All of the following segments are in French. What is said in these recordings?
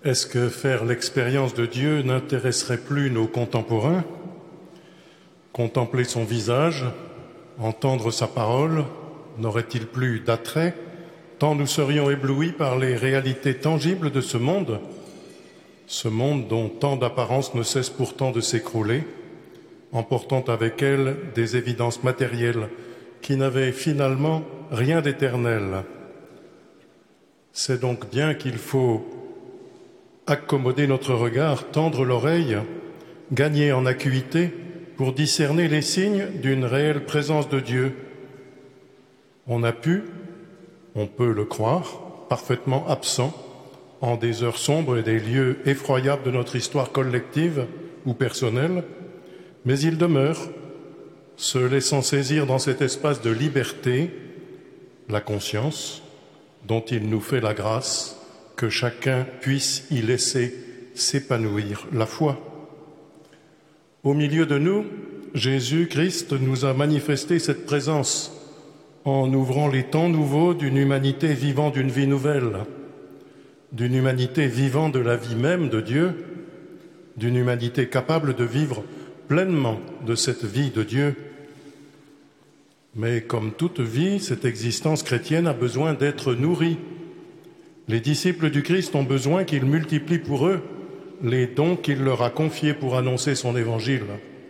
Est-ce que faire l'expérience de Dieu n'intéresserait plus nos contemporains? Contempler son visage, entendre sa parole, n'aurait-il plus d'attrait, tant nous serions éblouis par les réalités tangibles de ce monde dont tant d'apparences ne cessent pourtant de s'écrouler, emportant avec elles des évidences matérielles qui n'avaient finalement rien d'éternel. C'est donc bien qu'il faut accommoder notre regard, tendre l'oreille, gagner en acuité pour discerner les signes d'une réelle présence de Dieu. On peut le croire, parfaitement absent en des heures sombres et des lieux effroyables de notre histoire collective ou personnelle, mais il demeure, se laissant saisir dans cet espace de liberté, la conscience, dont il nous fait la grâce, que chacun puisse y laisser s'épanouir la foi. Au milieu de nous, Jésus-Christ nous a manifesté cette présence en ouvrant les temps nouveaux d'une humanité vivant d'une vie nouvelle, d'une humanité vivant de la vie même de Dieu, d'une humanité capable de vivre pleinement de cette vie de Dieu. Mais comme toute vie, cette existence chrétienne a besoin d'être nourrie. Les disciples du Christ ont besoin qu'il multiplie pour eux les dons qu'il leur a confiés pour annoncer son évangile.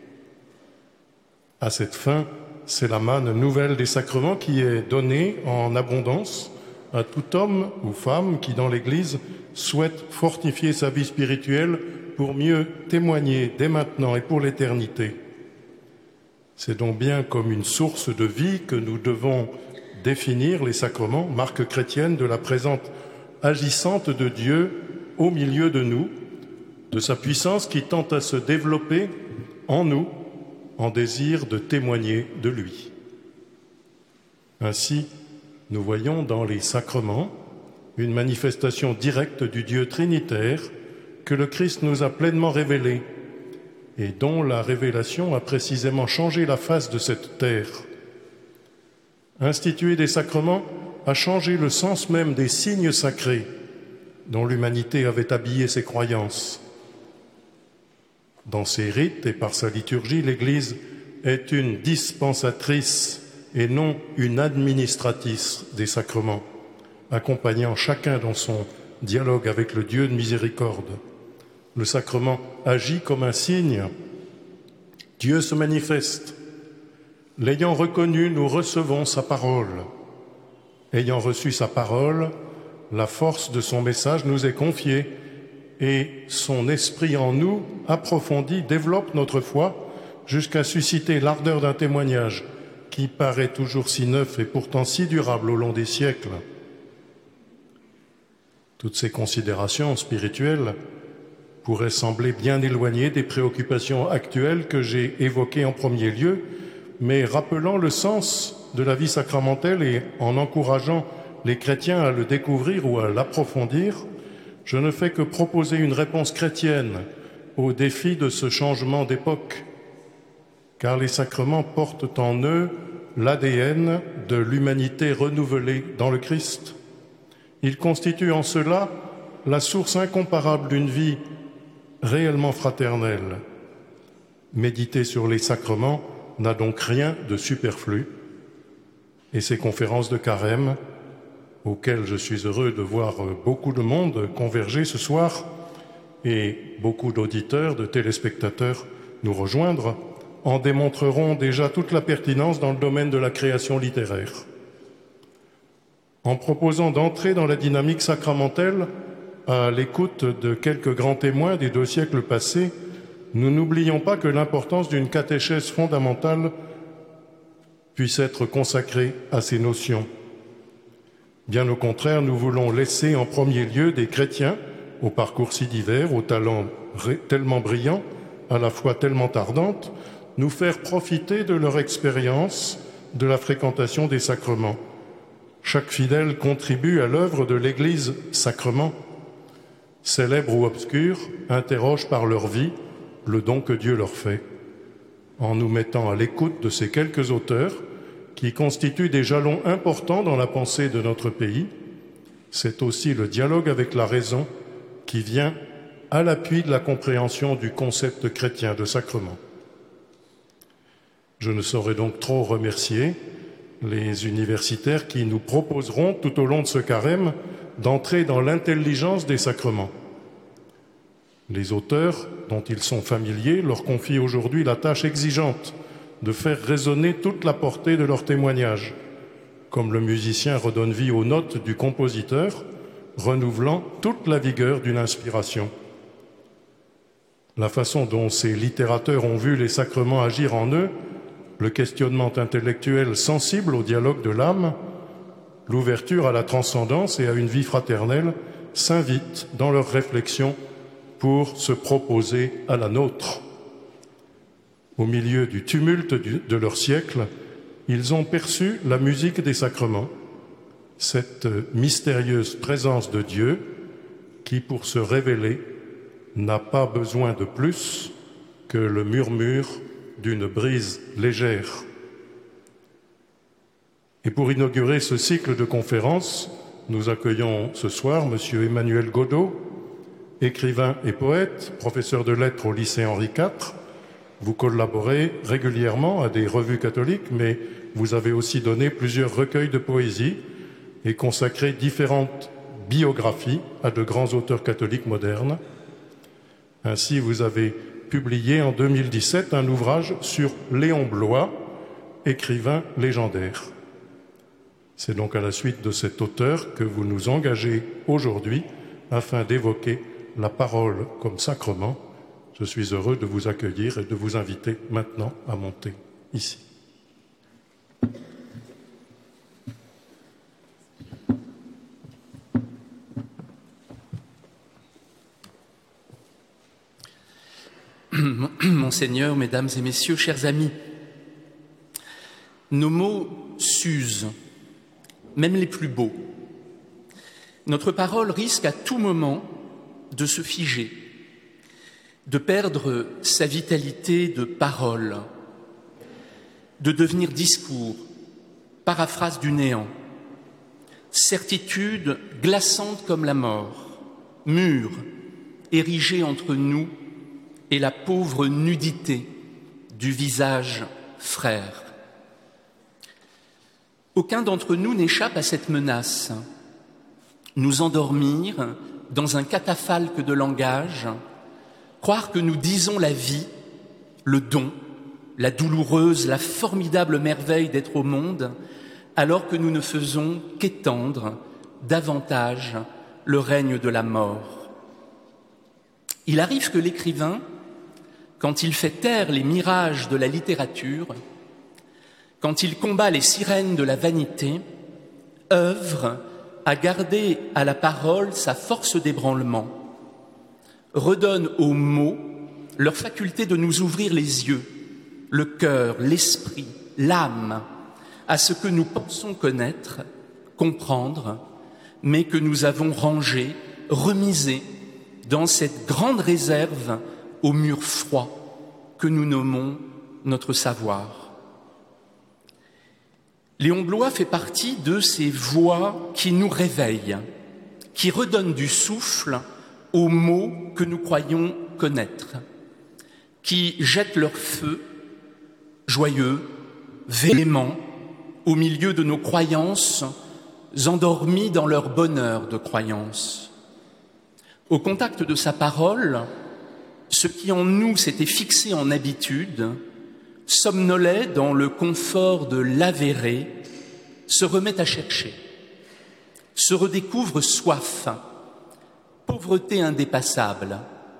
À cette fin, c'est la manne nouvelle des sacrements qui est donnée en abondance à tout homme ou femme qui, dans l'Église, souhaite fortifier sa vie spirituelle pour mieux témoigner dès maintenant et pour l'éternité. C'est donc bien comme une source de vie que nous devons définir les sacrements, marque chrétienne de la présence agissante de Dieu au milieu de nous, de sa puissance qui tend à se développer en nous, en désir de témoigner de lui. Ainsi, nous voyons dans les sacrements une manifestation directe du Dieu trinitaire que le Christ nous a pleinement révélé et dont la révélation a précisément changé la face de cette terre. Instituer des sacrements a changé le sens même des signes sacrés dont l'humanité avait habillé ses croyances. Dans ses rites et par sa liturgie, l'Église est une dispensatrice et non une administratrice des sacrements, accompagnant chacun dans son dialogue avec le Dieu de miséricorde. Le sacrement agit comme un signe. Dieu se manifeste. L'ayant reconnu, nous recevons sa parole. Ayant reçu sa parole, la force de son message nous est confiée et son esprit en nous, approfondi, développe notre foi jusqu'à susciter l'ardeur d'un témoignage qui paraît toujours si neuf et pourtant si durable au long des siècles. Toutes ces considérations spirituelles pourraient sembler bien éloignées des préoccupations actuelles que j'ai évoquées en premier lieu, mais rappelant le sens de la vie sacramentelle et en encourageant les chrétiens à le découvrir ou à l'approfondir, je ne fais que proposer une réponse chrétienne au défi de ce changement d'époque, car les sacrements portent en eux l'ADN de l'humanité renouvelée dans le Christ. Ils constituent en cela la source incomparable d'une vie réellement fraternelle. Méditer sur les sacrements n'a donc rien de superflu, et ces conférences de carême, auxquelles je suis heureux de voir beaucoup de monde converger ce soir et beaucoup d'auditeurs, de téléspectateurs nous rejoindre, en démontreront déjà toute la pertinence dans le domaine de la création littéraire. En proposant d'entrer dans la dynamique sacramentelle à l'écoute de quelques grands témoins des 2 siècles passés, nous n'oublions pas que l'importance d'une catéchèse fondamentale puisse être consacrée à ces notions. Bien au contraire, nous voulons laisser en premier lieu des chrétiens, au parcours si divers, aux talents tellement brillants, à la fois tellement ardente, nous faire profiter de leur expérience de la fréquentation des sacrements. Chaque fidèle contribue à l'œuvre de l'Église sacrement. Célèbres ou obscurs, interrogent par leur vie le don que Dieu leur fait, en nous mettant à l'écoute de ces quelques auteurs qui constituent des jalons importants dans la pensée de notre pays. C'est aussi le dialogue avec la raison qui qui vient à l'appui de la compréhension du concept chrétien de sacrement. Je ne saurais donc trop remercier les universitaires qui nous proposeront tout au long de ce carême d'entrer dans l'intelligence des sacrements. Les auteurs, dont ils sont familiers, leur confient aujourd'hui la tâche exigeante de faire résonner toute la portée de leur témoignage, comme le musicien redonne vie aux notes du compositeur, renouvelant toute la vigueur d'une inspiration. La façon dont ces littérateurs ont vu les sacrements agir en eux, le questionnement intellectuel sensible au dialogue de l'âme, l'ouverture à la transcendance et à une vie fraternelle s'invitent dans leurs réflexions pour se proposer à la nôtre. Au milieu du tumulte de leur siècle, ils ont perçu la musique des sacrements, cette mystérieuse présence de Dieu qui, pour se révéler, n'a pas besoin de plus que le murmure d'une brise légère. Et pour inaugurer ce cycle de conférences, nous accueillons ce soir M. Emmanuel Godeau, écrivain et poète, professeur de lettres au lycée Henri IV. Vous collaborez régulièrement à des revues catholiques, mais vous avez aussi donné plusieurs recueils de poésie et consacré différentes biographies à de grands auteurs catholiques modernes. Ainsi, vous avez publié en 2017 un ouvrage sur Léon Bloy, écrivain légendaire. C'est donc à la suite de cet auteur que vous nous engagez aujourd'hui afin d'évoquer la parole comme sacrement. Je suis heureux de vous accueillir et de vous inviter maintenant à monter ici. Monseigneur, Mesdames et Messieurs, chers amis, nos mots s'usent, même les plus beaux. Notre parole risque à tout moment de se figer, de perdre sa vitalité de parole, de devenir discours, paraphrase du néant, certitude glaçante comme la mort, mur érigé entre nous et la pauvre nudité du visage frère. Aucun d'entre nous n'échappe à cette menace. Nous endormir dans un catafalque de langage, croire que nous disons la vie, le don, la douloureuse, la formidable merveille d'être au monde, alors que nous ne faisons qu'étendre davantage le règne de la mort. Il arrive que l'écrivain, quand il fait taire les mirages de la littérature, quand il combat les sirènes de la vanité, œuvre à garder à la parole sa force d'ébranlement, redonne aux mots leur faculté de nous ouvrir les yeux, le cœur, l'esprit, l'âme, à ce que nous pensons connaître, comprendre, mais que nous avons rangé, remisé dans cette grande réserve au mur froid que nous nommons notre savoir. Léon Bloy fait partie de ces voix qui nous réveillent, qui redonnent du souffle aux mots que nous croyons connaître, qui jettent leur feu, joyeux, véhément, au milieu de nos croyances, endormies dans leur bonheur de croyance. Au contact de sa parole, ce qui en nous s'était fixé en habitude, somnolait dans le confort de l'avéré, se remet à chercher, se redécouvre soif, pauvreté indépassable.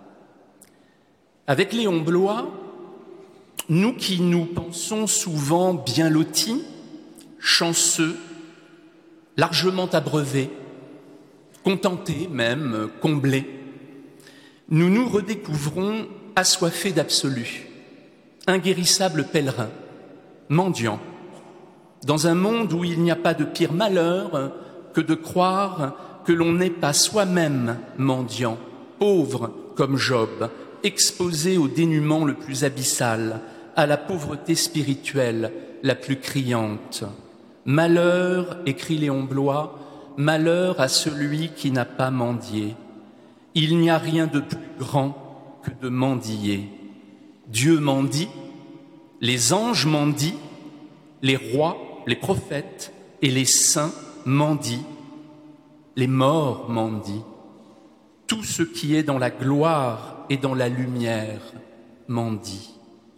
Avec Léon Bloy, nous qui nous pensons souvent bien lotis, chanceux, largement abreuvés, contentés même, comblés, nous nous redécouvrons assoiffés d'absolu, inguérissables pèlerins, mendiants, dans un monde où il n'y a pas de pire malheur que de croire que l'on n'est pas soi-même mendiant, pauvre comme Job, exposé au dénuement le plus abyssal, à la pauvreté spirituelle la plus criante. Malheur, écrit Léon Bloy, malheur à celui qui n'a pas mendié, Il n'y a rien de plus grand que de mendier. Dieu mendie, les anges mendient, les rois, les prophètes et les saints mendient, les morts mendient. Tout ce qui est dans la gloire et dans la lumière mendie.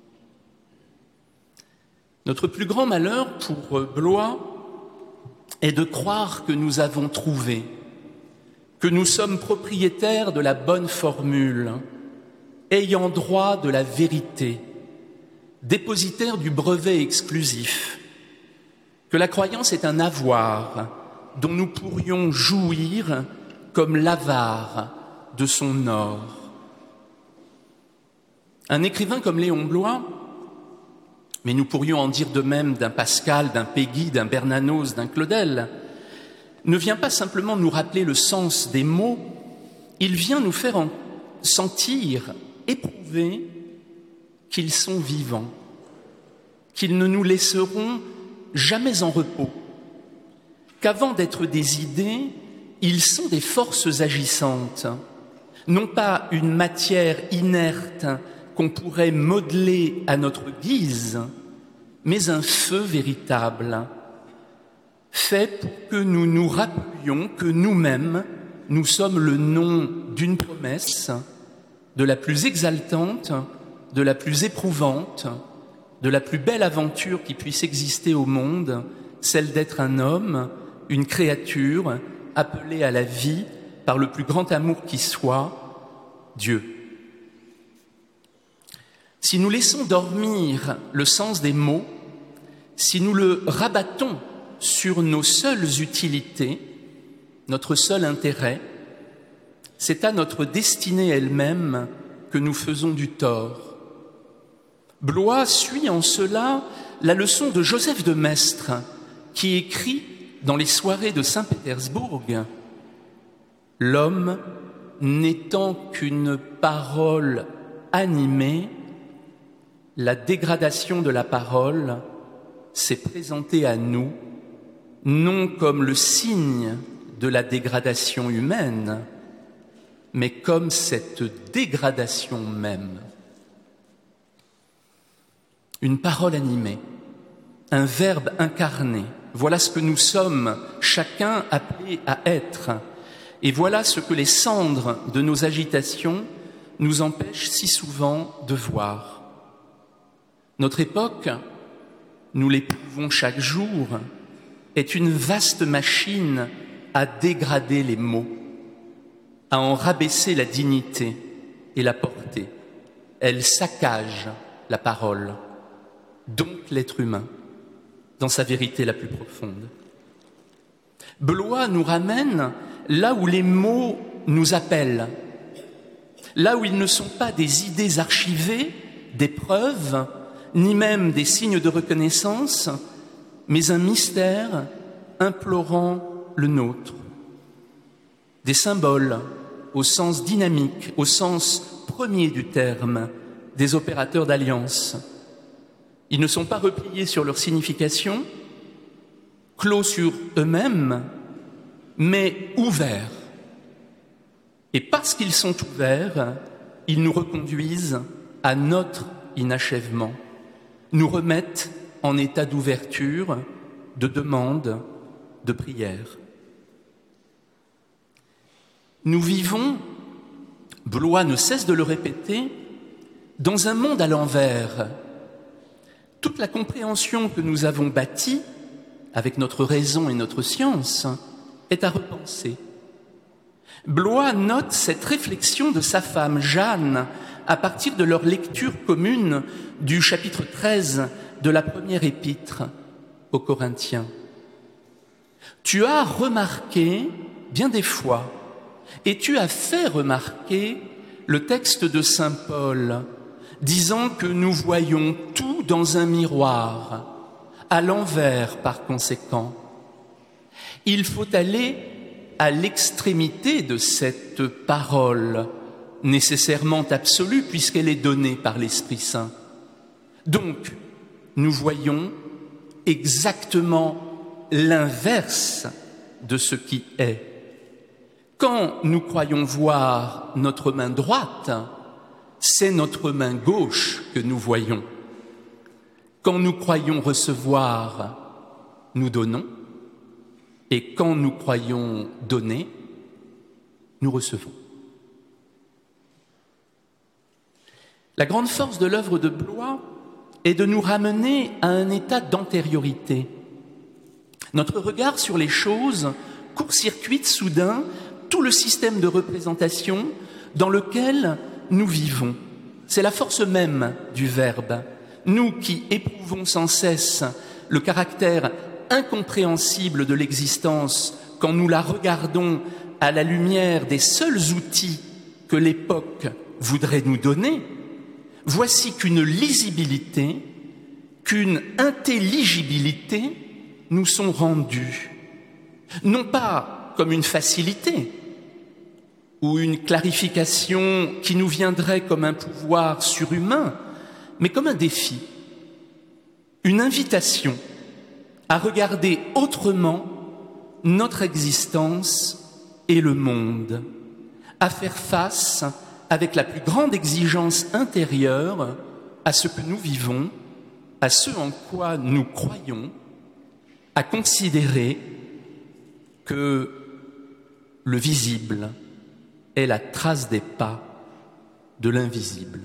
Notre plus grand malheur pour Blois est de croire que nous avons trouvé, que nous sommes propriétaires de la bonne formule, ayant droit de la vérité, dépositaires du brevet exclusif, que la croyance est un avoir dont nous pourrions jouir comme l'avare de son or. Un écrivain comme Léon Bloy, mais nous pourrions en dire de même d'un Pascal, d'un Péguy, d'un Bernanos, d'un Claudel, ne vient pas simplement nous rappeler le sens des mots, il vient nous faire en sentir, éprouver qu'ils sont vivants, qu'ils ne nous laisseront jamais en repos, qu'avant d'être des idées, ils sont des forces agissantes, non pas une matière inerte qu'on pourrait modeler à notre guise, mais un feu véritable, fait pour que nous nous rappelions que nous-mêmes, nous sommes le nom d'une promesse, de la plus exaltante, de la plus éprouvante, de la plus belle aventure qui puisse exister au monde, celle d'être un homme, une créature, appelée à la vie par le plus grand amour qui soit, Dieu. Si nous laissons dormir le sens des mots, si nous le rabattons sur nos seules utilités, notre seul intérêt, c'est à notre destinée elle-même que nous faisons du tort. Blois suit en cela la leçon de Joseph de Maistre, qui écrit dans les soirées de Saint-Pétersbourg « L'homme n'étant qu'une parole animée, la dégradation de la parole s'est présentée à nous, non comme le signe de la dégradation humaine, mais comme cette dégradation même. » Une parole animée, un verbe incarné, voilà ce que nous sommes, chacun appelé à être, et voilà ce que les cendres de nos agitations nous empêchent si souvent de voir. Notre époque, nous l'éprouvons chaque jour, est une vaste machine à dégrader les mots, à en rabaisser la dignité et la portée. Elle saccage la parole, donc l'être humain, dans sa vérité la plus profonde. Blois nous ramène là où les mots nous appellent, là où ils ne sont pas des idées archivées, des preuves, ni même des signes de reconnaissance, mais un mystère implorant le nôtre. Des symboles au sens dynamique, au sens premier du terme, des opérateurs d'alliance. Ils ne sont pas repliés sur leur signification, clos sur eux-mêmes, mais ouverts. Et parce qu'ils sont ouverts, ils nous reconduisent à notre inachèvement, nous remettent en état d'ouverture, de demande, de prière. Nous vivons, Blois ne cesse de le répéter, dans un monde à l'envers. Toute la compréhension que nous avons bâtie, avec notre raison et notre science, est à repenser. Blois note cette réflexion de sa femme Jeanne à partir de leur lecture commune du chapitre 13 de la première épître aux Corinthiens. Tu as remarqué bien des fois, et tu as fait remarquer le texte de saint Paul, disant que nous voyons tout dans un miroir, à l'envers par conséquent. Il faut aller à l'extrémité de cette parole, nécessairement absolue puisqu'elle est donnée par l'Esprit Saint. Donc, nous voyons exactement l'inverse de ce qui est. Quand nous croyons voir notre main droite, c'est notre main gauche que nous voyons. Quand nous croyons recevoir, nous donnons. Et quand nous croyons donner, nous recevons. La grande force de l'œuvre de Blois est de nous ramener à un état d'antériorité. Notre regard sur les choses court-circuite soudain tout le système de représentation dans lequel nous vivons. C'est la force même du verbe. Nous qui éprouvons sans cesse le caractère incompréhensible de l'existence quand nous la regardons à la lumière des seuls outils que l'époque voudrait nous donner, voici qu'une lisibilité, qu'une intelligibilité nous sont rendues. Non pas comme une facilité ou une clarification qui nous viendrait comme un pouvoir surhumain, mais comme un défi, une invitation à regarder autrement notre existence et le monde, à faire face avec la plus grande exigence intérieure à ce que nous vivons, à ce en quoi nous croyons, à considérer que le visible est la trace des pas de l'invisible.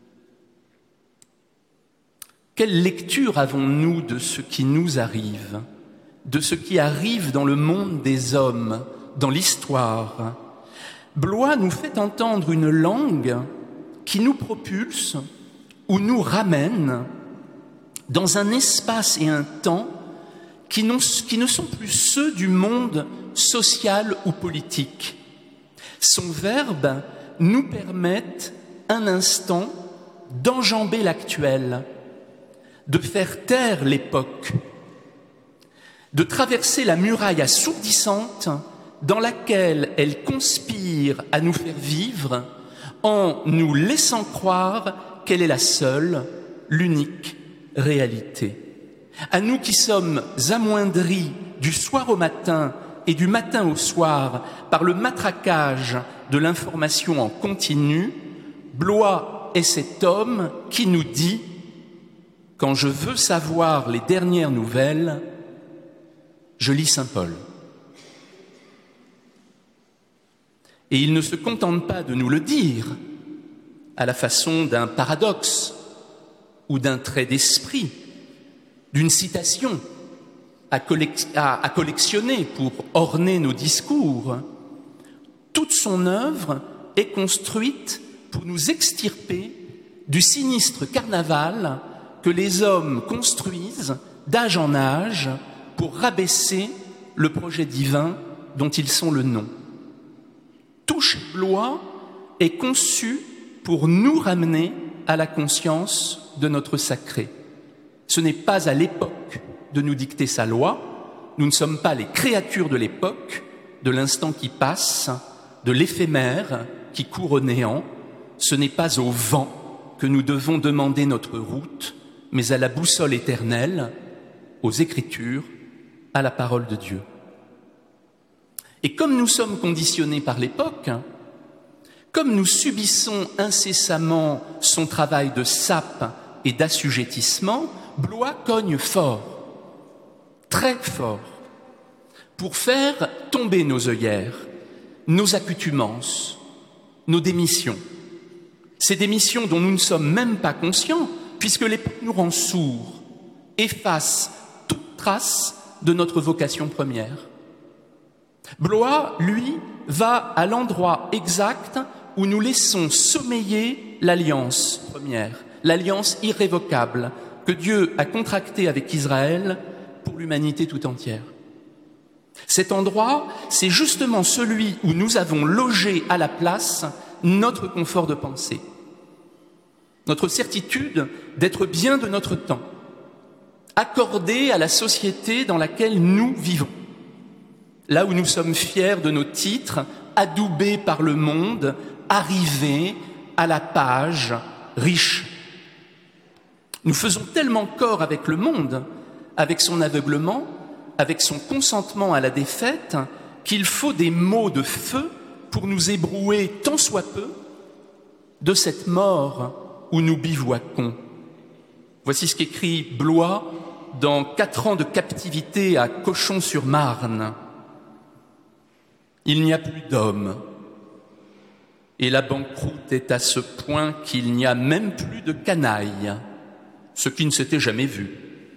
Quelle lecture avons-nous de ce qui nous arrive, de ce qui arrive dans le monde des hommes, dans l'histoire? Blois nous fait entendre une langue qui nous propulse ou nous ramène dans un espace et un temps qui ne sont plus ceux du monde social ou politique. Son verbe nous permet un instant d'enjamber l'actuel, de faire taire l'époque, de traverser la muraille assourdissante dans laquelle elle conspire à nous faire vivre en nous laissant croire qu'elle est la seule, l'unique réalité. À nous qui sommes amoindris du soir au matin et du matin au soir par le matraquage de l'information en continu, Blois est cet homme qui nous dit « Quand je veux savoir les dernières nouvelles, je lis Saint Paul ». Et il ne se contente pas de nous le dire à la façon d'un paradoxe ou d'un trait d'esprit, d'une citation à collectionner pour orner nos discours. Toute son œuvre est construite pour nous extirper du sinistre carnaval que les hommes construisent d'âge en âge pour rabaisser le projet divin dont ils sont le nom. Tout chez Blois est conçu pour nous ramener à la conscience de notre sacré. Ce n'est pas à l'époque de nous dicter sa loi, nous ne sommes pas les créatures de l'époque, de l'instant qui passe, de l'éphémère qui court au néant, ce n'est pas au vent que nous devons demander notre route, mais à la boussole éternelle, aux Écritures, à la parole de Dieu. Et comme nous sommes conditionnés par l'époque, comme nous subissons incessamment son travail de sape et d'assujettissement, Blois cogne fort, très fort, pour faire tomber nos œillères, nos accoutumances, nos démissions. Ces démissions dont nous ne sommes même pas conscients, puisque l'époque nous rend sourds, efface toute trace de notre vocation première. Blois, lui, va à l'endroit exact où nous laissons sommeiller l'alliance première, l'alliance irrévocable que Dieu a contractée avec Israël pour l'humanité tout entière. Cet endroit, c'est justement celui où nous avons logé à la place notre confort de pensée, notre certitude d'être bien de notre temps, accordée à la société dans laquelle nous vivons. Là où nous sommes fiers de nos titres, adoubés par le monde, arrivés à la page, riches. Nous faisons tellement corps avec le monde, avec son aveuglement, avec son consentement à la défaite, qu'il faut des mots de feu pour nous ébrouer tant soit peu de cette mort où nous bivouaquons. Voici ce qu'écrit Blois dans 4 ans de captivité à Cochon-sur-Marne. Il n'y a plus d'hommes, et la banqueroute est à ce point qu'il n'y a même plus de canaille, ce qui ne s'était jamais vu.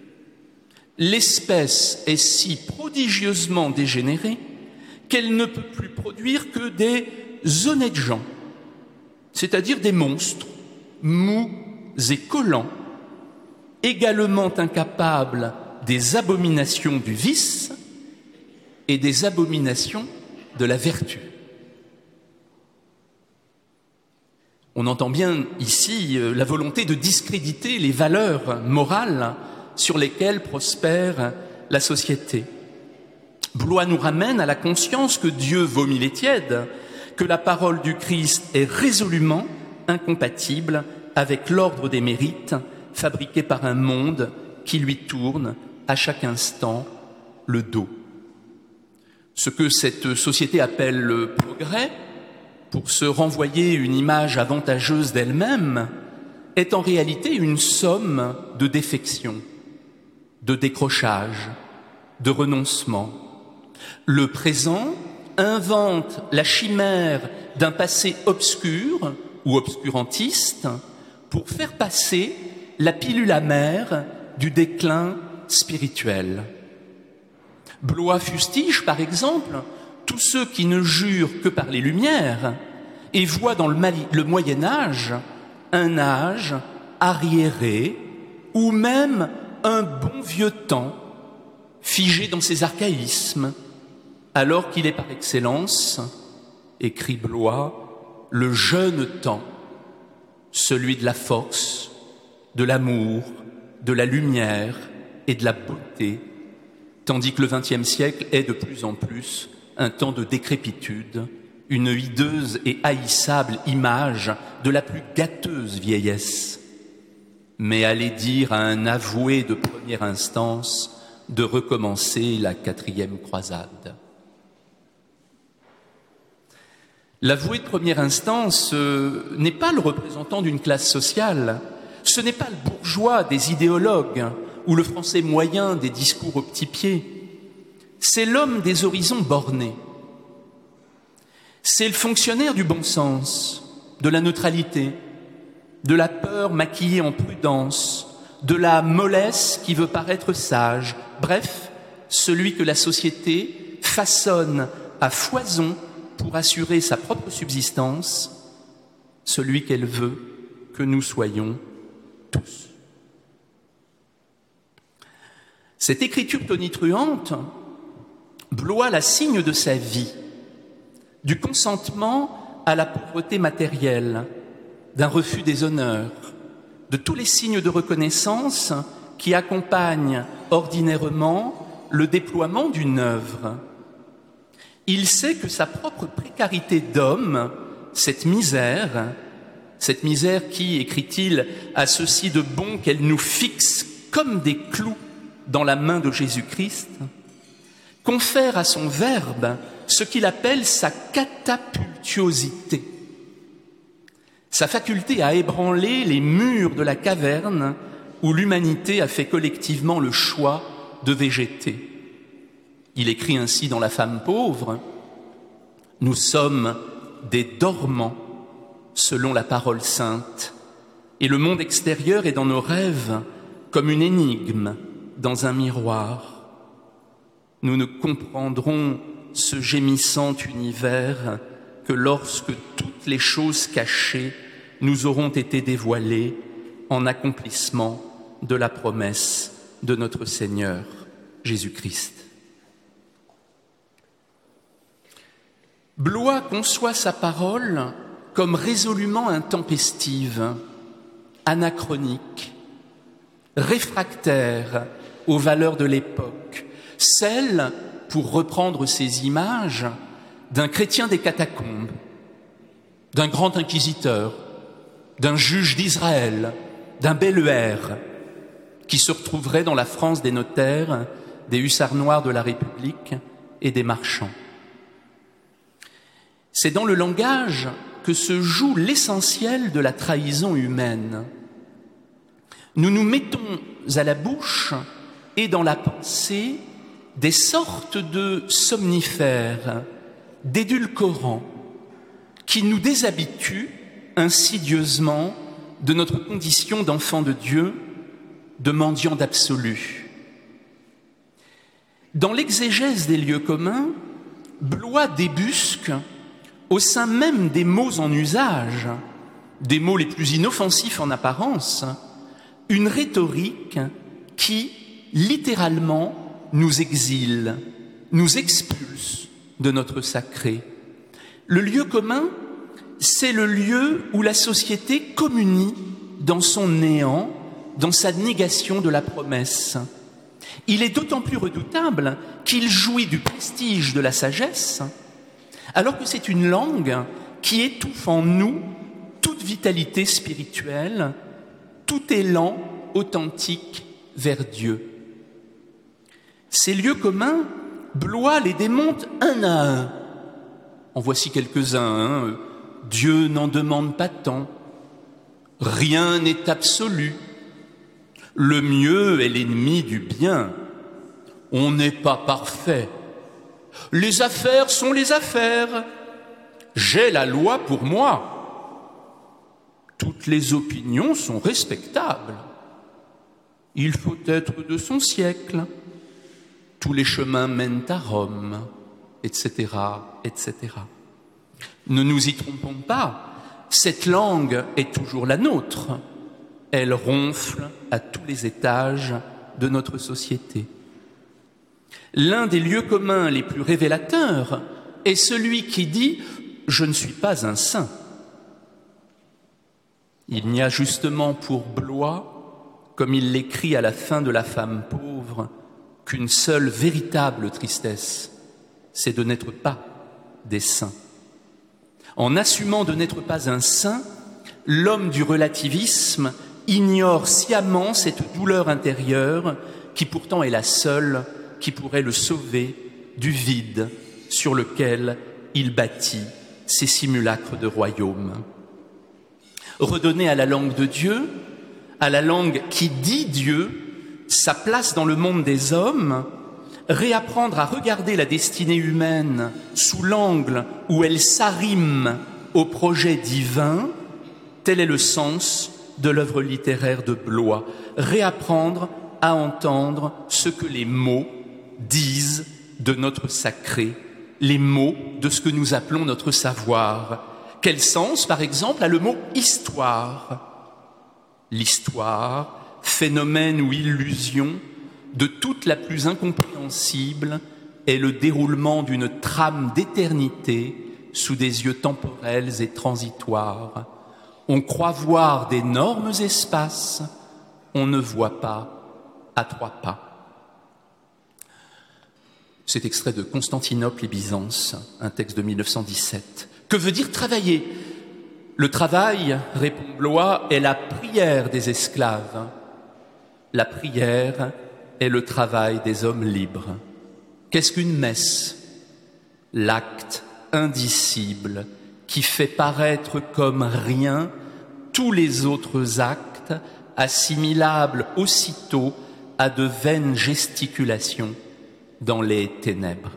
L'espèce est si prodigieusement dégénérée qu'elle ne peut plus produire que des honnêtes gens, c'est-à-dire des monstres, mous et collants, également incapables des abominations du vice et des abominations de la vertu. On entend bien ici la volonté de discréditer les valeurs morales sur lesquelles prospère la société. Blois nous ramène à la conscience que Dieu vomit les tièdes, que la parole du Christ est résolument incompatible avec l'ordre des mérites fabriqué par un monde qui lui tourne à chaque instant le dos. Ce que cette société appelle le progrès, pour se renvoyer une image avantageuse d'elle-même, est en réalité une somme de défections, de décrochages, de renoncements. Le présent invente la chimère d'un passé obscur ou obscurantiste pour faire passer la pilule amère du déclin spirituel. Blois fustige, par exemple, tous ceux qui ne jurent que par les Lumières et voient dans le Moyen-Âge un âge arriéré ou même un bon vieux temps figé dans ses archaïsmes, alors qu'il est par excellence, écrit Blois, le jeune temps, celui de la force, de l'amour, de la lumière et de la beauté, tandis que le XXe siècle est de plus en plus un temps de décrépitude, une hideuse et haïssable image de la plus gâteuse vieillesse. Mais allez dire à un avoué de première instance de recommencer la 4e croisade. L'avoué de première instance n'est pas le représentant d'une classe sociale, ce n'est pas le bourgeois des idéologues ou le français moyen des discours au petit pied, c'est l'homme des horizons bornés. C'est le fonctionnaire du bon sens, de la neutralité, de la peur maquillée en prudence, de la mollesse qui veut paraître sage, bref, celui que la société façonne à foison pour assurer sa propre subsistance, celui qu'elle veut que nous soyons tous. Cette écriture tonitruante, Blois la signe de sa vie, du consentement à la pauvreté matérielle, d'un refus des honneurs, de tous les signes de reconnaissance qui accompagnent ordinairement le déploiement d'une œuvre. Il sait que sa propre précarité d'homme, cette misère qui, écrit-il, a ceci de bon qu'elle nous fixe comme des clous dans la main de Jésus-Christ, confère à son verbe ce qu'il appelle sa catapultuosité, sa faculté à ébranler les murs de la caverne où l'humanité a fait collectivement le choix de végéter. Il écrit ainsi dans La femme pauvre, « Nous sommes des dormants selon la parole sainte, et le monde extérieur est dans nos rêves comme une énigme dans un miroir. Nous ne comprendrons ce gémissant univers que lorsque toutes les choses cachées nous auront été dévoilées en accomplissement de la promesse de notre Seigneur Jésus-Christ. » Blois conçoit sa parole comme résolument intempestive, anachronique, réfractaire aux valeurs de l'époque, celle, pour reprendre ces images, d'un chrétien des catacombes, d'un grand inquisiteur, d'un juge d'Israël, d'un Belluaire, qui se retrouverait dans la France des notaires, des hussards noirs de la République et des marchands. C'est dans le langage que se joue l'essentiel de la trahison humaine. Nous nous mettons à la bouche et dans la pensée des sortes de somnifères, d'édulcorants, qui nous déshabituent insidieusement de notre condition d'enfant de Dieu, de mendiant d'absolu. Dans l'exégèse des lieux communs, Blois débusque, au sein même des mots en usage, des mots les plus inoffensifs en apparence, une rhétorique qui, littéralement, nous exile, nous expulse de notre sacré. Le lieu commun, c'est le lieu où la société communie dans son néant, dans sa négation de la promesse. Il est d'autant plus redoutable qu'il jouit du prestige de la sagesse, alors que c'est une langue qui étouffe en nous toute vitalité spirituelle, tout élan authentique vers Dieu. Ces lieux communs, Blois les démonte un à un. En voici quelques-uns. Dieu n'en demande pas tant. Rien n'est absolu. Le mieux est l'ennemi du bien. On n'est pas parfait. Les affaires sont les affaires. J'ai la loi pour moi. Toutes les opinions sont respectables. Il faut être de son siècle. Tous les chemins mènent à Rome, etc., etc. Ne nous y trompons pas, cette langue est toujours la nôtre. Elle ronfle à tous les étages de notre société. L'un des lieux communs les plus révélateurs est celui qui dit « Je ne suis pas un saint ». Il n'y a justement pour Blois, comme il l'écrit à la fin de La femme pauvre, qu'une seule véritable tristesse, c'est de n'être pas des saints. En assumant de n'être pas un saint, l'homme du relativisme ignore sciemment cette douleur intérieure qui pourtant est la seule qui pourrait le sauver du vide sur lequel il bâtit ses simulacres de royaume. Redonner à la langue de Dieu, à la langue qui dit Dieu, sa place dans le monde des hommes, réapprendre à regarder la destinée humaine sous l'angle où elle s'arrime au projet divin, tel est le sens de l'œuvre littéraire de Blois. Réapprendre à entendre ce que les mots disent de notre sacré, les mots de ce que nous appelons notre savoir. Quel sens, par exemple, a le mot « histoire » ? L'histoire, phénomène ou illusion de toute la plus incompréhensible, est le déroulement d'une trame d'éternité sous des yeux temporels et transitoires. On croit voir d'énormes espaces, on ne voit pas à 3 pas. C'est extrait de Constantinople et Byzance, un texte de 1917. Que veut dire travailler ? Le travail, répond Blois, est la prière des esclaves. La prière est le travail des hommes libres. Qu'est-ce qu'une messe ? L'acte indicible qui fait paraître comme rien tous les autres actes assimilables aussitôt à de vaines gesticulations dans les ténèbres.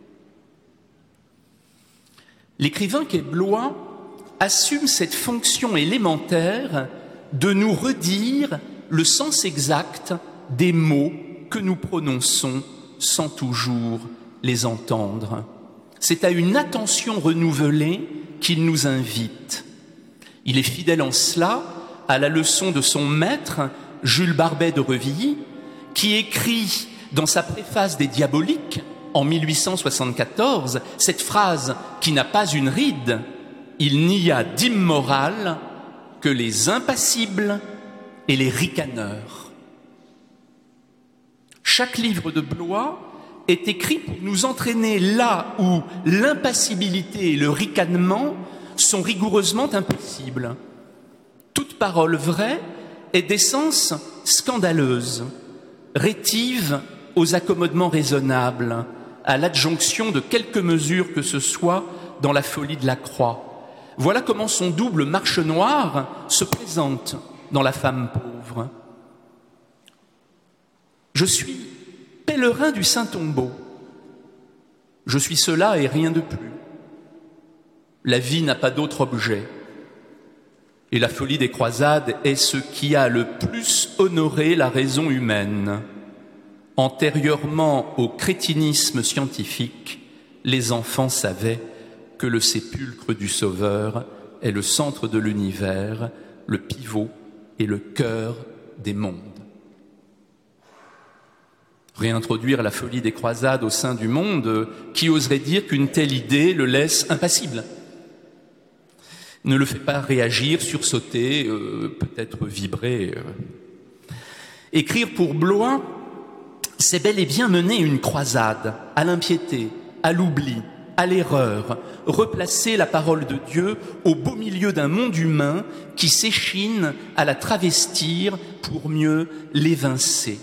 L'écrivain qu'est Blois assume cette fonction élémentaire de nous redire le sens exact des mots que nous prononçons sans toujours les entendre. C'est à une attention renouvelée qu'il nous invite. Il est fidèle en cela à la leçon de son maître, Jules Barbet de Revilly, qui écrit dans sa préface des Diaboliques, en 1874, cette phrase qui n'a pas une ride: « Il n'y a d'immoral que les impassibles et les ricaneurs ». Chaque livre de Blois est écrit pour nous entraîner là où l'impassibilité et le ricanement sont rigoureusement impossibles. Toute parole vraie est d'essence scandaleuse, rétive aux accommodements raisonnables, à l'adjonction de quelque mesure que ce soit dans la folie de la croix. Voilà comment son double marche noire se présente dans la femme pauvre. Je suis pèlerin du Saint-Tombeau. Je suis cela et rien de plus. La vie n'a pas d'autre objet. Et la folie des croisades est ce qui a le plus honoré la raison humaine. Antérieurement au crétinisme scientifique, les enfants savaient que le sépulcre du Sauveur est le centre de l'univers, le pivot et le cœur des mondes. Réintroduire la folie des croisades au sein du monde, qui oserait dire qu'une telle idée le laisse impassible, ne le fait pas réagir, sursauter, peut-être vibrer. Écrire pour Blois, c'est bel et bien mener une croisade à l'impiété, à l'oubli, à l'erreur, replacer la parole de Dieu au beau milieu d'un monde humain qui s'échine à la travestir pour mieux l'évincer.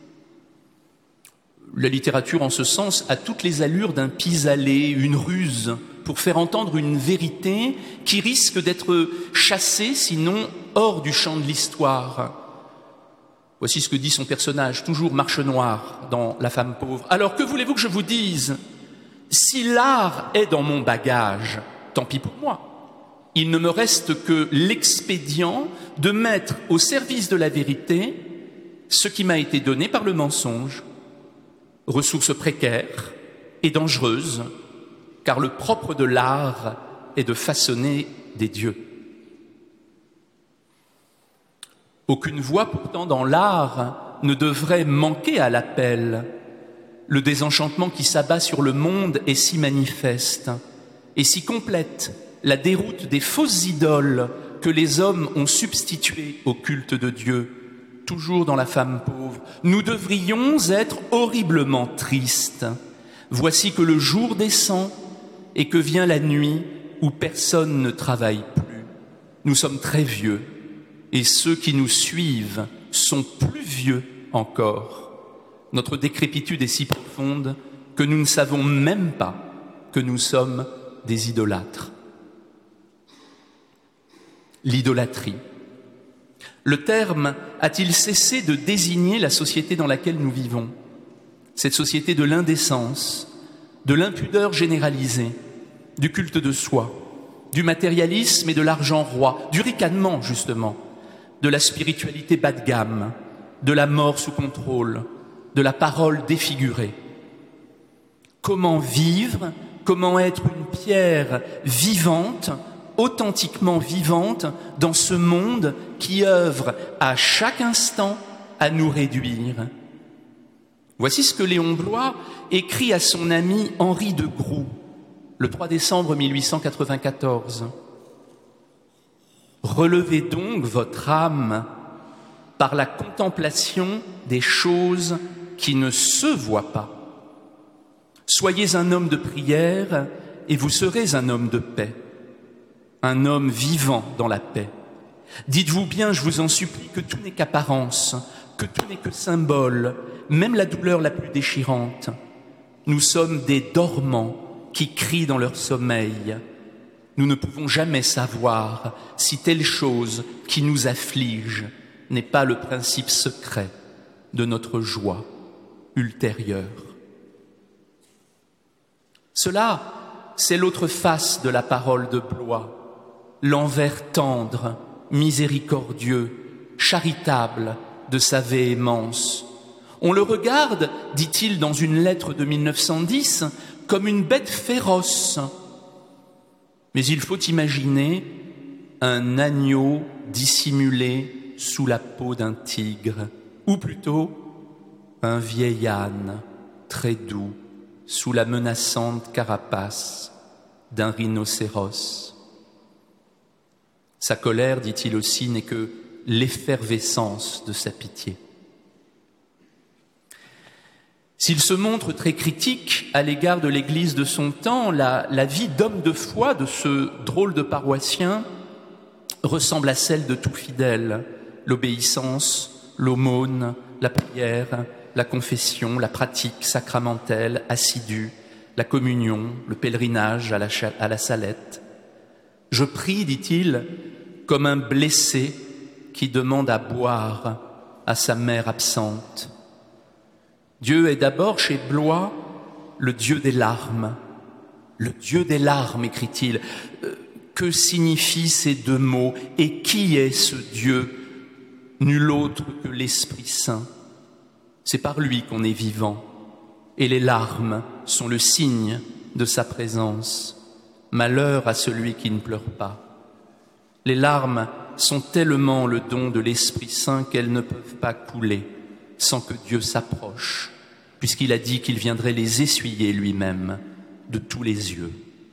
La littérature, en ce sens, a toutes les allures d'un pis-aller, une ruse, pour faire entendre une vérité qui risque d'être chassée, sinon hors du champ de l'histoire. Voici ce que dit son personnage, toujours marche noire dans La femme pauvre. Alors, que voulez-vous que je vous dise ? Si l'art est dans mon bagage, tant pis pour moi. Il ne me reste que l'expédient de mettre au service de la vérité ce qui m'a été donné par le mensonge. Ressource précaire et dangereuse, car le propre de l'art est de façonner des dieux. Aucune voix pourtant dans l'art ne devrait manquer à l'appel. Le désenchantement qui s'abat sur le monde est si manifeste et si complète la déroute des fausses idoles que les hommes ont substituées au culte de Dieu. Toujours dans La femme pauvre, nous devrions être horriblement tristes. Voici que le jour descend et que vient la nuit où personne ne travaille plus. Nous sommes très vieux et ceux qui nous suivent sont plus vieux encore. Notre décrépitude est si profonde que nous ne savons même pas que nous sommes des idolâtres. L'idolâtrie. Le terme a-t-il cessé de désigner la société dans laquelle nous vivons ? Cette société de l'indécence, de l'impudeur généralisée, du culte de soi, du matérialisme et de l'argent roi, du ricanement justement, de la spiritualité bas de gamme, de la mort sous contrôle, de la parole défigurée. Comment vivre, comment être une pierre vivante, authentiquement vivante dans ce monde qui œuvre à chaque instant à nous réduire. Voici ce que Léon Blois écrit à son ami Henri de Groux, le 3 décembre 1894. « Relevez donc votre âme par la contemplation des choses qui ne se voient pas. Soyez un homme de prière et vous serez un homme de paix. Un homme vivant dans la paix. Dites-vous bien, je vous en supplie, que tout n'est qu'apparence, que tout n'est que symbole, même la douleur la plus déchirante. Nous sommes des dormants qui crient dans leur sommeil. Nous ne pouvons jamais savoir si telle chose qui nous afflige n'est pas le principe secret de notre joie ultérieure. » Cela, c'est l'autre face de la parole de Blois. L'envers tendre, miséricordieux, charitable de sa véhémence. On le regarde, dit-il dans une lettre de 1910, comme une bête féroce. Mais il faut imaginer un agneau dissimulé sous la peau d'un tigre, ou plutôt un vieil âne très doux sous la menaçante carapace d'un rhinocéros. Sa colère, dit-il aussi, n'est que l'effervescence de sa pitié. S'il se montre très critique à l'égard de l'Église de son temps, la vie d'homme de foi de ce drôle de paroissien ressemble à celle de tout fidèle. L'obéissance, l'aumône, la prière, la confession, la pratique sacramentelle, assidue, la communion, le pèlerinage à la Salette. Je prie, dit-il, comme un blessé qui demande à boire à sa mère absente. Dieu est d'abord chez Blois le Dieu des larmes. Le Dieu des larmes, écrit-il. Que signifient ces deux mots? Et qui est ce Dieu? Nul autre que l'Esprit Saint. C'est par lui qu'on est vivant. Et les larmes sont le signe de sa présence. Malheur à celui qui ne pleure pas. Les larmes sont tellement le don de l'Esprit Saint qu'elles ne peuvent pas couler sans que Dieu s'approche, puisqu'il a dit qu'il viendrait les essuyer lui-même de tous les yeux.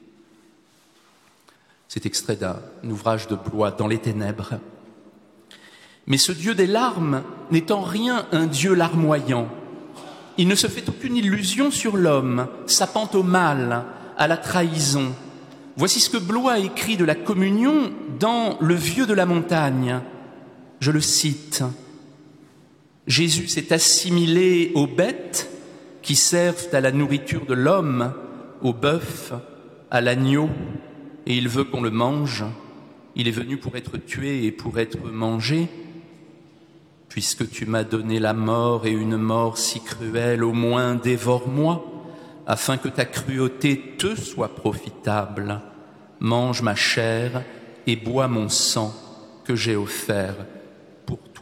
C'est extrait d'un ouvrage de Blois, Dans les ténèbres. Mais ce Dieu des larmes n'est en rien un Dieu larmoyant. Il ne se fait aucune illusion sur l'homme, sapant au mal, à la trahison. Voici ce que Blois écrit de la communion dans Le Vieux de la Montagne. Je le cite. « Jésus s'est assimilé aux bêtes qui servent à la nourriture de l'homme, au bœuf, à l'agneau, et il veut qu'on le mange. Il est venu pour être tué et pour être mangé. Puisque tu m'as donné la mort et une mort si cruelle, au moins dévore-moi, afin que ta cruauté te soit profitable. Mange ma chair et bois mon sang que j'ai offert pour toi. »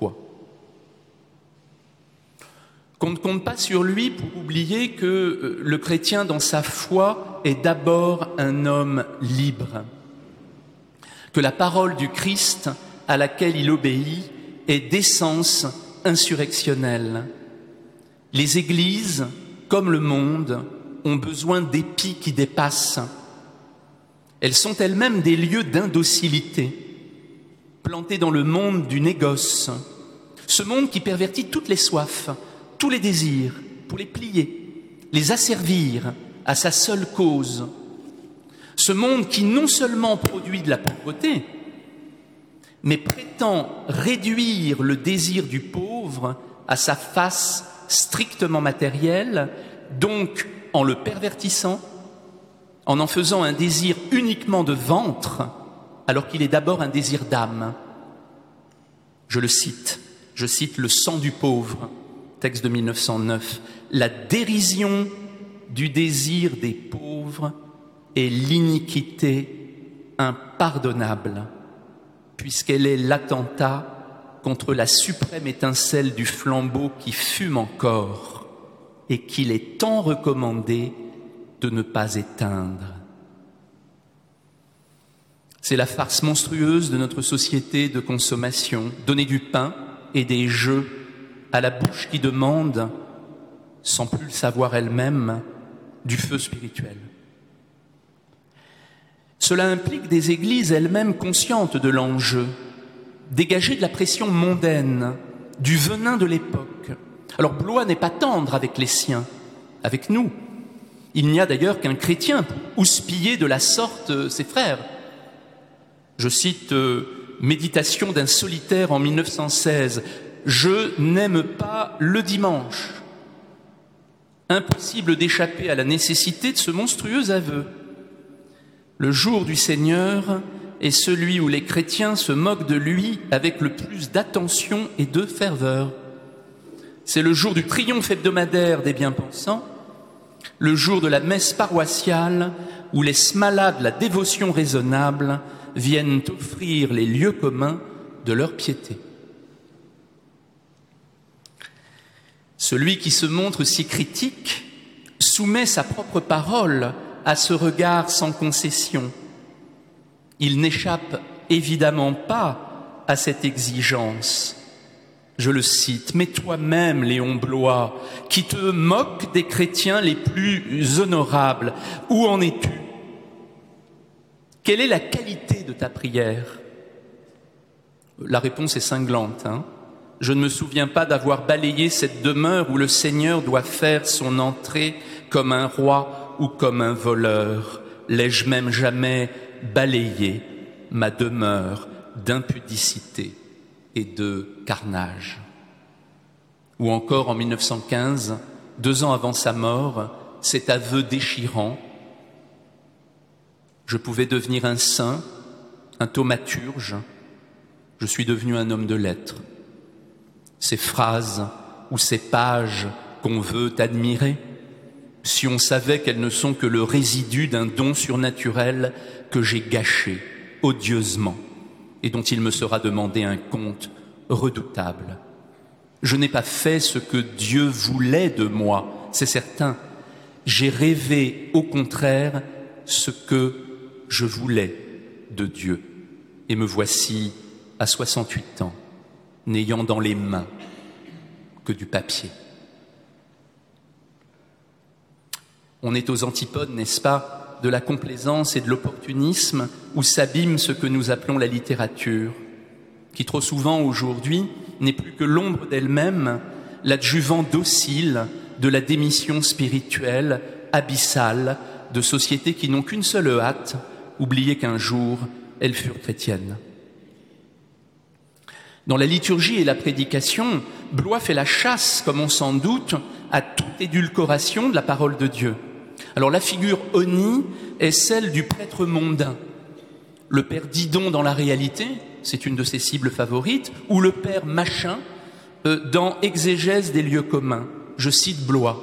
Qu'on ne compte pas sur lui pour oublier que le chrétien dans sa foi est d'abord un homme libre, que la parole du Christ à laquelle il obéit est d'essence insurrectionnelle. Les églises, comme le monde, ont besoin d'épis qui dépassent. Elles sont elles-mêmes des lieux d'indocilité, plantés dans le monde du négoce, ce monde qui pervertit toutes les soifs, tous les désirs, pour les plier, les asservir à sa seule cause. Ce monde qui non seulement produit de la pauvreté, mais prétend réduire le désir du pauvre à sa face strictement matérielle, donc en le pervertissant, en faisant un désir uniquement de ventre, alors qu'il est d'abord un désir d'âme. Je cite le sang du pauvre, texte de 1909. La dérision du désir des pauvres est l'iniquité impardonnable, puisqu'elle est l'attentat contre la suprême étincelle du flambeau qui fume encore et qu'il est tant recommandé de ne pas éteindre. C'est la farce monstrueuse de notre société de consommation, donner du pain et des jeux à la bouche qui demande, sans plus le savoir elle-même, du feu spirituel. Cela implique des églises elles-mêmes conscientes de l'enjeu, dégagées de la pression mondaine, du venin de l'époque. Alors Blois n'est pas tendre avec les siens, avec nous. Il n'y a d'ailleurs qu'un chrétien pour houspiller de la sorte ses frères. Je cite Méditation d'un solitaire en 1916. « Je n'aime pas le dimanche. » Impossible d'échapper à la nécessité de ce monstrueux aveu. Le jour du Seigneur est celui où les chrétiens se moquent de lui avec le plus d'attention et de ferveur. C'est le jour du triomphe hebdomadaire des bien-pensants, le jour de la messe paroissiale où les smalas de la dévotion raisonnable viennent offrir les lieux communs de leur piété. Celui qui se montre si critique soumet sa propre parole à ce regard sans concession. Il n'échappe évidemment pas à cette exigence. Je le cite, « Mais toi-même, Léon Blois, qui te moques des chrétiens les plus honorables, où en es-tu? Quelle est la qualité de ta prière ?» La réponse est cinglante. Je ne me souviens pas d'avoir balayé cette demeure où le Seigneur doit faire son entrée comme un roi ou comme un voleur. L'ai-je même jamais balayé ma demeure d'impudicité et de carnage? Ou encore en 1915, 2 ans avant sa mort, cet aveu déchirant. Je pouvais devenir un saint, un thaumaturge. Je suis devenu un homme de lettres. Ces phrases ou ces pages qu'on veut admirer, si on savait qu'elles ne sont que le résidu d'un don surnaturel que j'ai gâché odieusement et dont il me sera demandé un compte redoutable. Je n'ai pas fait ce que Dieu voulait de moi, c'est certain. J'ai rêvé, au contraire, ce que je voulais de Dieu. Et me voici à 68 ans, n'ayant dans les mains que du papier. On est aux antipodes, n'est-ce pas, de la complaisance et de l'opportunisme où s'abîme ce que nous appelons la littérature, qui trop souvent aujourd'hui n'est plus que l'ombre d'elle-même, l'adjuvant docile de la démission spirituelle abyssale de sociétés qui n'ont qu'une seule hâte, oublier qu'un jour elles furent chrétiennes. Dans la liturgie et la prédication, Blois fait la chasse, comme on s'en doute, à toute édulcoration de la parole de Dieu. Alors la figure Oni est celle du prêtre mondain. Le père Didon dans la réalité, c'est une de ses cibles favorites, ou le père Machin dans Exégèse des lieux communs. Je cite Blois.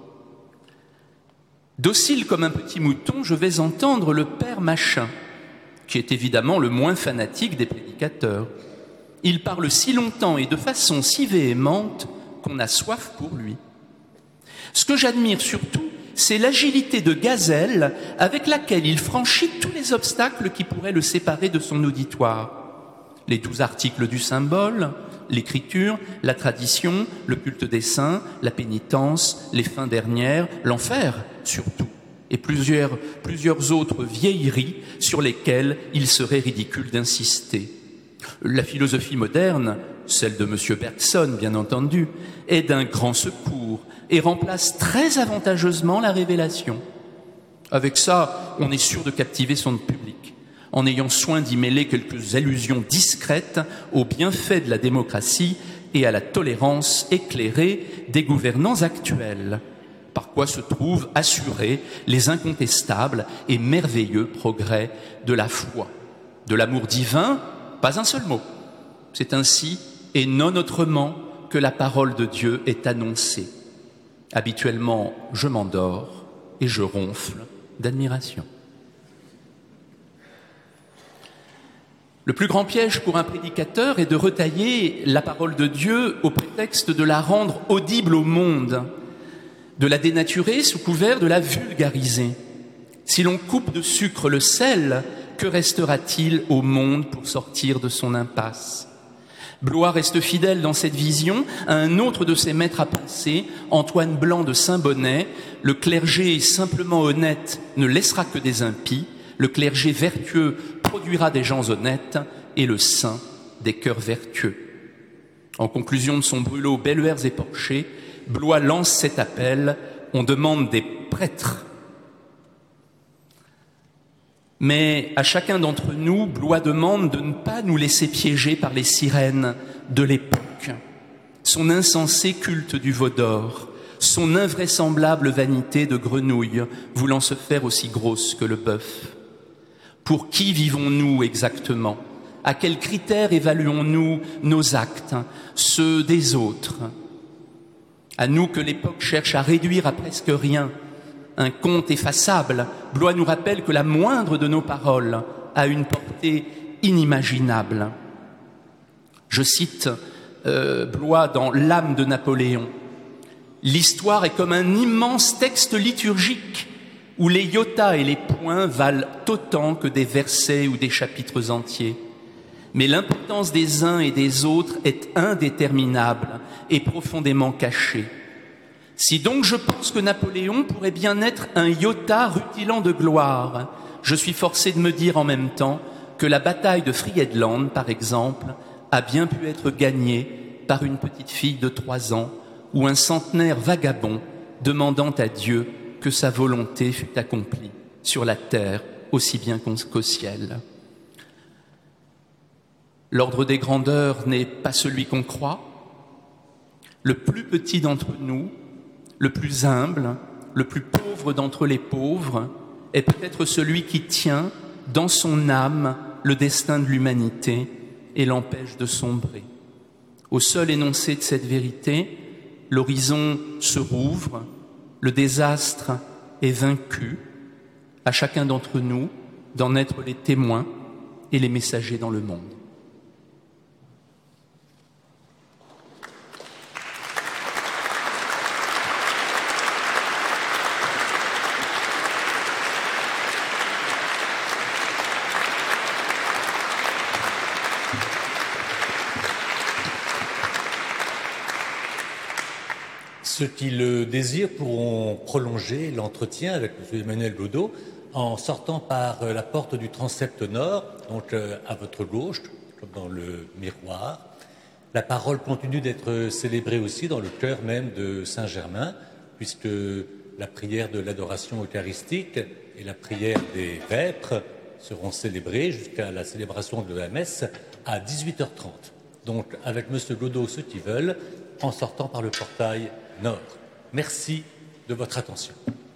Docile comme un petit mouton, je vais entendre le père Machin, qui est évidemment le moins fanatique des prédicateurs. Il parle si longtemps et de façon si véhémente qu'on a soif pour lui. Ce que j'admire surtout, c'est l'agilité de gazelle avec laquelle il franchit tous les obstacles qui pourraient le séparer de son auditoire. Les 12 articles du symbole, l'écriture, la tradition, le culte des saints, la pénitence, les fins dernières, l'enfer surtout, et plusieurs autres vieilleries sur lesquelles il serait ridicule d'insister. La philosophie moderne, celle de M. Bergson bien entendu, est d'un grand secours et remplace très avantageusement la révélation. Avec ça, on est sûr de captiver son public, en ayant soin d'y mêler quelques allusions discrètes aux bienfaits de la démocratie et à la tolérance éclairée des gouvernants actuels, par quoi se trouvent assurés les incontestables et merveilleux progrès de la foi. De l'amour divin, pas un seul mot. C'est ainsi et non autrement que la parole de Dieu est annoncée. Habituellement, je m'endors et je ronfle d'admiration. Le plus grand piège pour un prédicateur est de retailler la parole de Dieu au prétexte de la rendre audible au monde, de la dénaturer sous couvert de la vulgariser. Si l'on coupe de sucre le sel, que restera-t-il au monde pour sortir de son impasse ? Blois reste fidèle dans cette vision à un autre de ses maîtres à penser, Antoine Blanc de Saint-Bonnet. Le clergé simplement honnête ne laissera que des impies, le clergé vertueux produira des gens honnêtes et le saint des cœurs vertueux. En conclusion de son brûlot Belluaires épanchés, Blois lance cet appel, on demande des prêtres. Mais à chacun d'entre nous, Blois demande de ne pas nous laisser piéger par les sirènes de l'époque, son insensé culte du veau d'or, son invraisemblable vanité de grenouille, voulant se faire aussi grosse que le bœuf. Pour qui vivons-nous exactement ? À quels critères évaluons-nous nos actes, ceux des autres ? À nous que l'époque cherche à réduire à presque rien, un conte effaçable, Blois nous rappelle que la moindre de nos paroles a une portée inimaginable. Je cite Blois dans L'âme de Napoléon. L'histoire est comme un immense texte liturgique où les iotas et les points valent autant que des versets ou des chapitres entiers. Mais l'importance des uns et des autres est indéterminable et profondément cachée. Si donc je pense que Napoléon pourrait bien être un iota rutilant de gloire, je suis forcé de me dire en même temps que la bataille de Friedland, par exemple, a bien pu être gagnée par une petite fille de 3 ans ou un centenaire vagabond demandant à Dieu que sa volonté fût accomplie sur la terre aussi bien qu'au ciel. L'ordre des grandeurs n'est pas celui qu'on croit. Le plus petit d'entre nous, le plus humble, le plus pauvre d'entre les pauvres, est peut-être celui qui tient dans son âme le destin de l'humanité et l'empêche de sombrer. Au seul énoncé de cette vérité, l'horizon se rouvre, le désastre est vaincu, à chacun d'entre nous d'en être les témoins et les messagers dans le monde. Ceux qui le désirent pourront prolonger l'entretien avec M. Emmanuel Godeau en sortant par la porte du transept nord, donc à votre gauche, comme dans le miroir. La parole continue d'être célébrée aussi dans le cœur même de Saint-Germain, puisque la prière de l'adoration eucharistique et la prière des vêpres seront célébrées jusqu'à la célébration de la messe à 18h30. Donc, avec M. Godeau, ceux qui veulent, en sortant par le portail nord. Merci de votre attention.